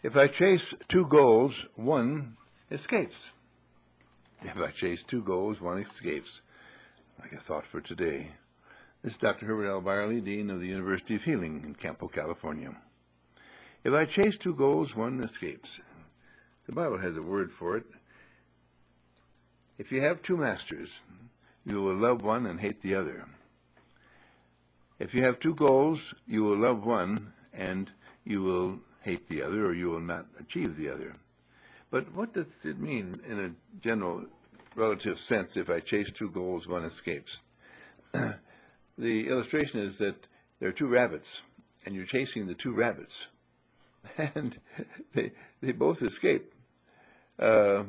If I chase two goals, one escapes. If I chase two goals, one escapes. Like a thought for today. This is Dr. Herbert L. Byerly, Dean of the University of Healing in Campo, California. If I chase two goals, one escapes. The Bible has a word for it. If you have two masters, you will love one and hate the other. If you have two goals, you will love one and you will hate the other, or you will not achieve the other. But what does it mean in a general relative sense, if I chase two goals, one escapes? The illustration is that there are two rabbits, and you're chasing the two rabbits, and they both escape because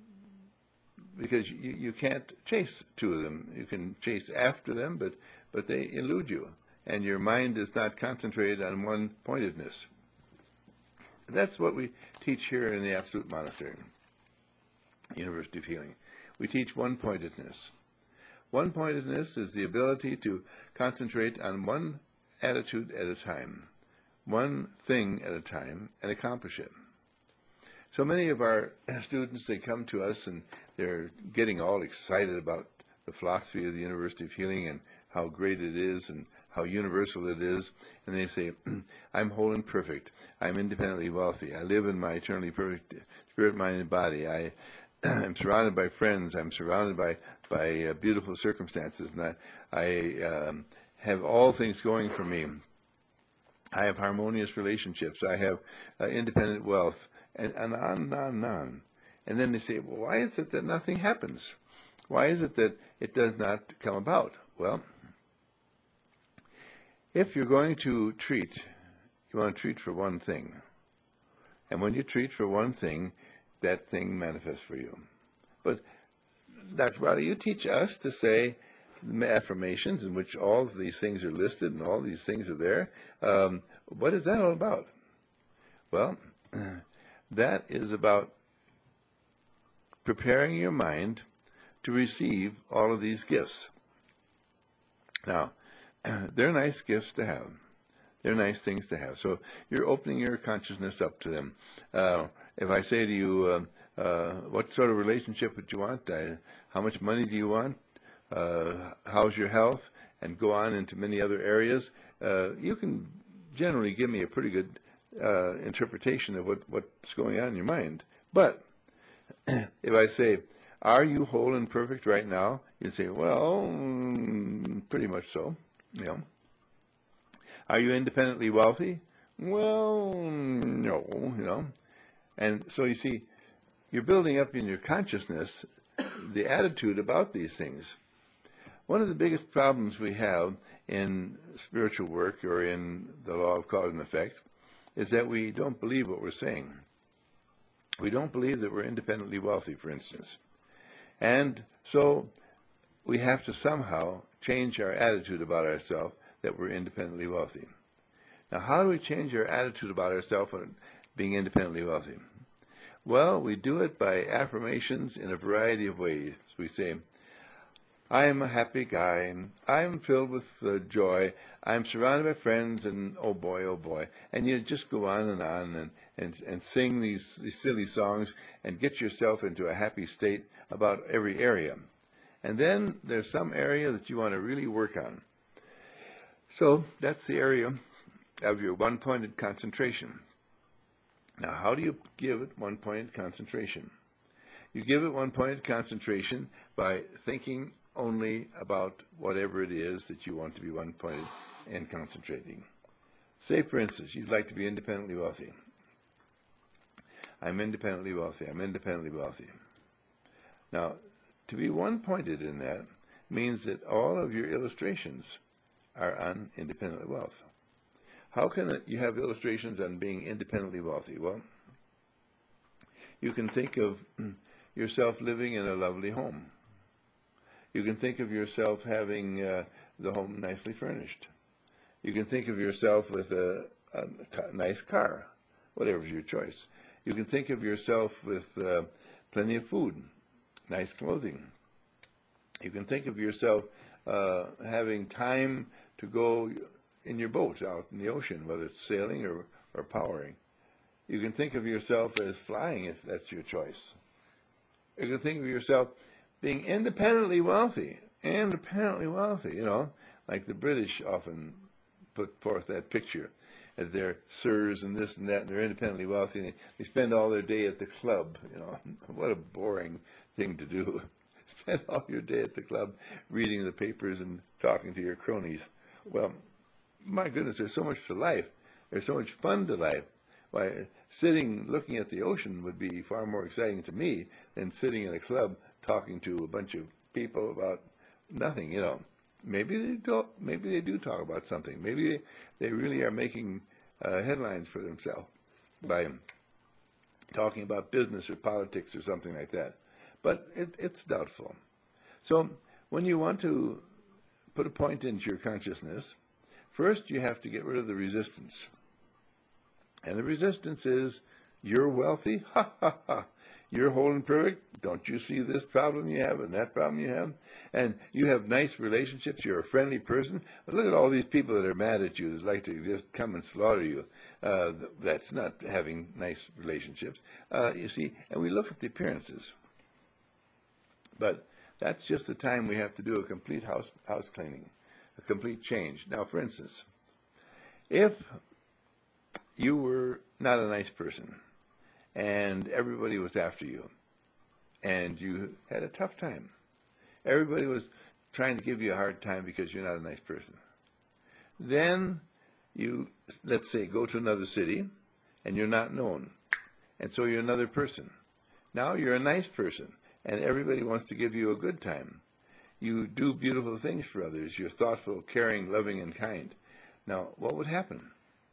you can't chase two of them. You can chase after them, but they elude you, and your mind is not concentrated on one pointedness. That's what we teach here in the Absolute Monastery, University of Healing. We teach one-pointedness. One-pointedness is the ability to concentrate on one attitude at a time, one thing at a time, and accomplish it. So many of our students, they come to us and they're getting all excited about the philosophy of the University of Healing and how great it is and how universal it is, and they say, I'm whole and perfect. I'm independently wealthy. I live in my eternally perfect spirit, mind, and body. I'm surrounded by friends. I'm surrounded by beautiful circumstances, and I have all things going for me. I have harmonious relationships. I have independent wealth, and on and on and on. And then they say, well, why is it that nothing happens? Why is it that it does not come about? Well, if you're going to treat, you want to treat for one thing. And when you treat for one thing, that thing manifests for you. But Dr. Byerly, you teach us to say affirmations in which all of these things are listed and all these things are there. What is that all about? Well, that is about preparing your mind to receive all of these gifts. Now, they're nice gifts to have. They're nice things to have. So you're opening your consciousness up to them. If I say to you, what sort of relationship would you want? How much money do you want? How's your health? And go on into many other areas. You can generally give me a pretty good interpretation of what's going on in your mind. But if I say, are you whole and perfect right now? You say, well, pretty much so. You know. Are you independently wealthy? Well, no, you know. And so you see, you're building up in your consciousness the attitude about these things. One of the biggest problems we have in spiritual work or in the law of cause and effect is that we don't believe what we're saying. We don't believe that we're independently wealthy, for instance. And so we have to somehow change our attitude about ourselves that we're independently wealthy. Now, how do we change our attitude about ourselves and being independently wealthy? Well, we do it by affirmations in a variety of ways. We say, I am a happy guy. I'm filled with joy. I'm surrounded by friends, and oh boy. And you just go on and sing these silly songs and get yourself into a happy state about every area. And then there's some area that you want to really work on. So that's the area of your one-pointed concentration. Now, how do you give it one-pointed concentration? You give it one-pointed concentration by thinking only about whatever it is that you want to be one-pointed and concentrating. Say, for instance, you'd like to be independently wealthy. I'm independently wealthy. I'm independently wealthy. Now, to be one-pointed in that means that all of your illustrations are on independent wealth. How can you have illustrations on being independently wealthy? Well, you can think of yourself living in a lovely home. You can think of yourself having the home nicely furnished. You can think of yourself with a nice car, whatever's your choice. You can think of yourself with plenty of food, nice clothing. You can think of yourself having time to go in your boat out in the ocean, whether it's sailing or powering. You can think of yourself as flying if that's your choice. You can think of yourself being independently wealthy, like the British often put forth that picture, as they're sirs and this and that, and they're independently wealthy, and they spend all their day at the club. What a boring thing to do. Spend all your day at the club reading the papers and talking to your cronies. Well, my goodness, there's so much to life. There's so much fun to life. Why, sitting looking at the ocean would be far more exciting to me than sitting in a club talking to a bunch of people about nothing. Maybe they do talk about something. Maybe they really are making headlines for themselves by talking about business or politics or something like that. But it's doubtful. So when you want to put a point into your consciousness, first you have to get rid of the resistance. And the resistance is, you're wealthy? Ha, ha, ha. You're whole and perfect? Don't you see this problem you have and that problem you have? And you have nice relationships. You're a friendly person. But look at all these people that are mad at you, that like to just come and slaughter you. That's not having nice relationships. You see, and we look at the appearances. But that's just the time we have to do a complete house cleaning, a complete change. Now, for instance, if you were not a nice person, and everybody was after you, and you had a tough time. Everybody was trying to give you a hard time because you're not a nice person. Then you, let's say, go to another city, and you're not known, and so you're another person. Now you're a nice person, and everybody wants to give you a good time. You do beautiful things for others. You're thoughtful, caring, loving, and kind. Now, what would happen?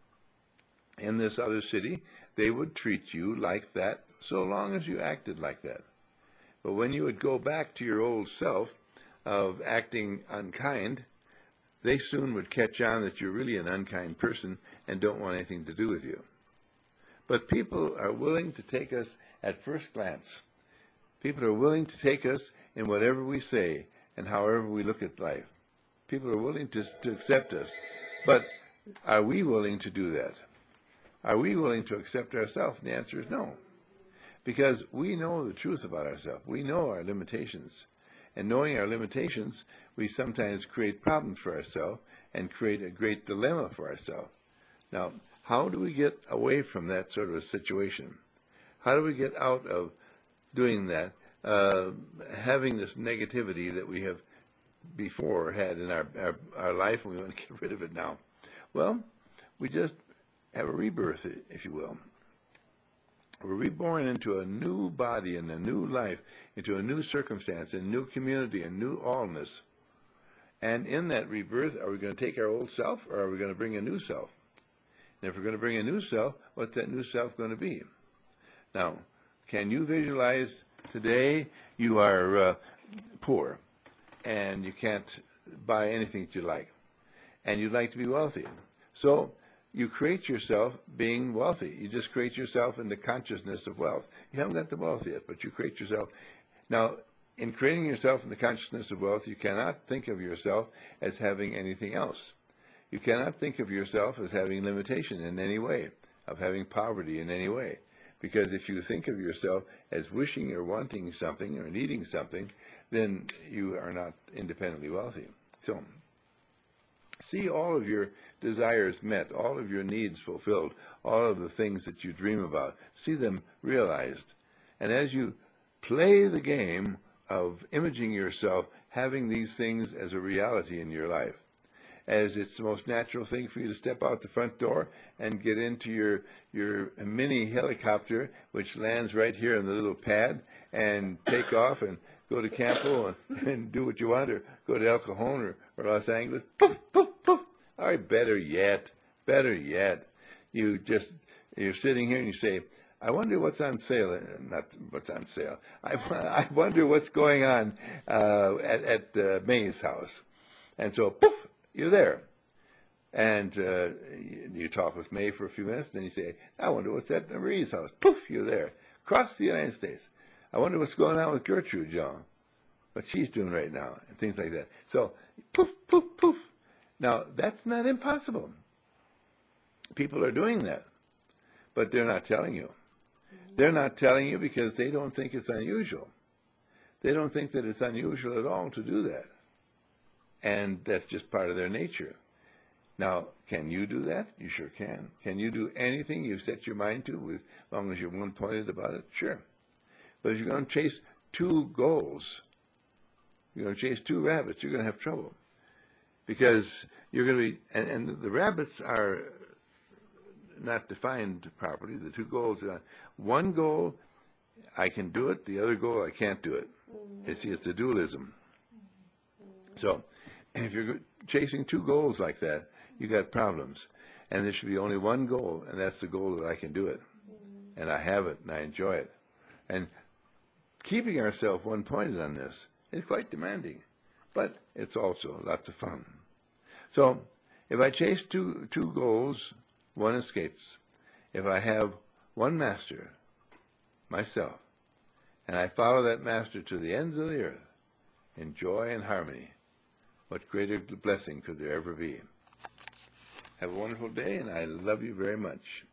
In this other city, they would treat you like that so long as you acted like that. But when you would go back to your old self of acting unkind, they soon would catch on that you're really an unkind person and don't want anything to do with you. But people are willing to take us at first glance. People are willing to take us in whatever we say and however we look at life. People are willing to accept us. But are we willing to do that? Are we willing to accept ourselves? And the answer is no. Because we know the truth about ourselves. We know our limitations. And knowing our limitations, we sometimes create problems for ourselves and create a great dilemma for ourselves. Now, how do we get away from that sort of a situation? How do we get out of doing that, having this negativity that we have before had in our life, and we want to get rid of it now? Well, we just have a rebirth, if you will. We're reborn into a new body and a new life, into a new circumstance, a new community, a new allness. And in that rebirth, are we going to take our old self, or are we going to bring a new self? And if we're going to bring a new self, what's that new self going to be? Now, can you visualize today you are poor, and you can't buy anything that you like, and you'd like to be wealthy? So you create yourself being wealthy. You just create yourself in the consciousness of wealth. You haven't got the wealth yet, but you create yourself. Now, in creating yourself in the consciousness of wealth, you cannot think of yourself as having anything else. You cannot think of yourself as having limitation in any way, of having poverty in any way. Because if you think of yourself as wishing or wanting something or needing something, then you are not independently wealthy. So, see all of your desires met, all of your needs fulfilled, all of the things that you dream about. See them realized. And as you play the game of imaging yourself, having these things as a reality in your life, as it's the most natural thing for you to step out the front door and get into your mini helicopter, which lands right here on the little pad, and take off and go to Campo and do what you want, or go to El Cajon or Los Angeles. Poof, poof, poof. All right, better yet, you're sitting here and you say, I wonder what's on sale. Not what's on sale. I wonder what's going on at May's house. And so, poof, you're there. And you talk with May for a few minutes, then you say, I wonder what's at Marie's house. Poof, you're there. Across the United States. I wonder what's going on with Gertrude, John. What she's doing right now, and things like that. So, poof, poof, poof. Now, that's not impossible. People are doing that. but they're not telling you. They're not telling you because they don't think it's unusual. They don't think that it's unusual at all to do that. And that's just part of their nature. Now, can you do that? You sure can. Can you do anything you've set your mind to, as long as you're one-pointed about it? Sure. But if you're going to chase two goals, you're going to chase two rabbits, you're going to have trouble. Because you're going to be, and the rabbits are not defined properly. The two goals are, one goal, I can do it. The other goal, I can't do it. It's a dualism. So if you're chasing two goals like that, you got problems. And there should be only one goal, and that's the goal that I can do it. And I have it, and I enjoy it. And keeping ourselves one-pointed on this is quite demanding, but it's also lots of fun. So if I chase two goals, one escapes. If I have one master, myself, and I follow that master to the ends of the earth in joy and harmony, what greater blessing could there ever be? Have a wonderful day, and I love you very much.